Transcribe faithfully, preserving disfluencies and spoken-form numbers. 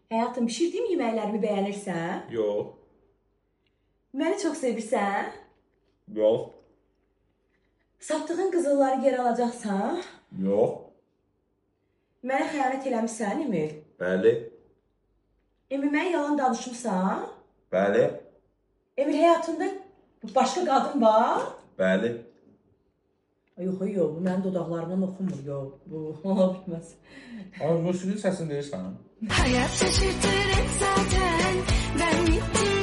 Həyatım, pişirdiyim yeməklərimi bəyənirsən? Yox. Məni çox sevirsən? Yox. Satdığın qızılları geri alacaqsan? Yox. Mənə xəyanət eləmişsən, Emil? Bəli. Emil, mən yalan danışmışsan? Bəli. Emil, həyatında başqa qadın var? Bəli. Yox, yox, bu mənim dodaqlarımdan oxunmur, yox, bu ola bitməz. Ama musiqi səsini deyirsən. Hayat şaşırtır hep zaten. Ben gittim